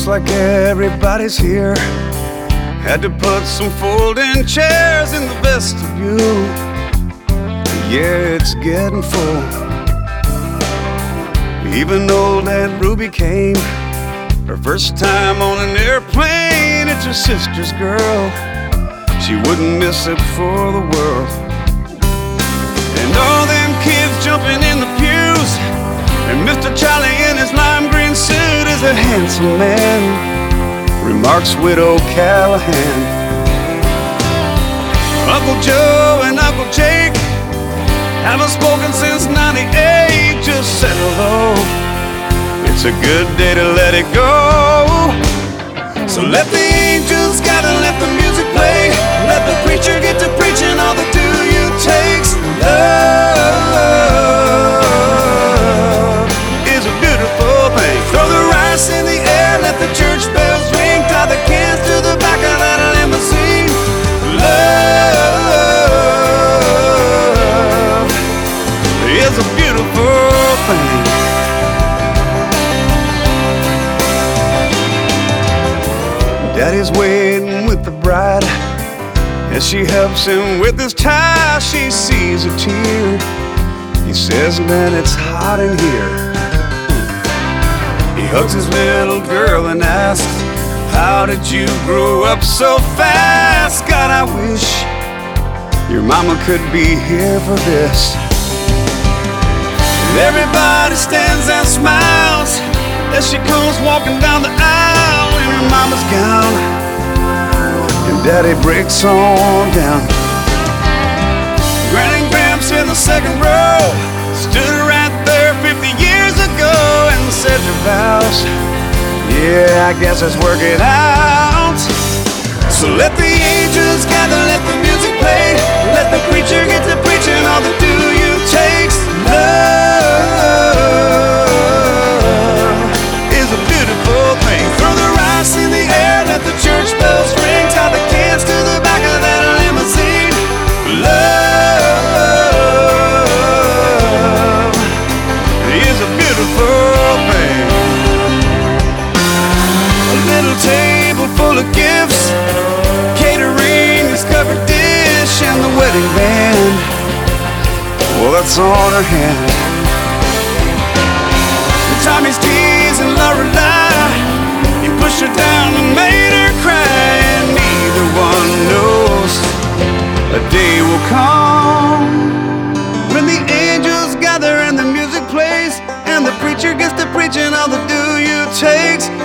Looks like everybody's here. Had to put some folding chairs in the vestibule. Yeah, it's getting full. Even old Aunt Ruby came. Her first time on an airplane. It's her sister's girl. She wouldn't miss it for the world. And all them kids jumping in the pews. And Mr. Charlie in his lime green suit is a handsome man, remarks Widow Callahan. Uncle Joe and Uncle Jake haven't spoken since '98. Just said hello. It's a good day to let it go. So let the angels gather, let the music play. Let the preacher get to preaching all the do you takes. Love is a beautiful thing. Throw the rice in the air, let the church bells ring. Tie the cans to the back of that limousine. Love is a beautiful thing. Daddy's waiting with the bride. As she helps him with his tie, she sees a tear. He says, man, it's hot in here. He hugs his little girl and asks, how did you grow up so fast? God, I wish your mama could be here for this. And everybody stands and smiles as she comes walking down the aisle in her mama's gown. And Daddy breaks on down. Granny and Gramps in the second row stood right there 50 years ago and said their vows. Yeah, I guess it's working out. So let the angels gather, let the music play. Let the preacher get to preaching all the do you takes. Love is a beautiful thing. Throw the rice in the air, let the church bells ring. Tie the cans to the back of that limousine. Love is a beautiful thing. A little table full of gifts, catering, his covered dish, and the wedding band. Well, that's on her hand. And Tommy's teasing Lorelei. He pushed her down and made her cry. And neither one knows a day will come when the angels gather and the music plays and the preacher gets to preaching all the do you takes.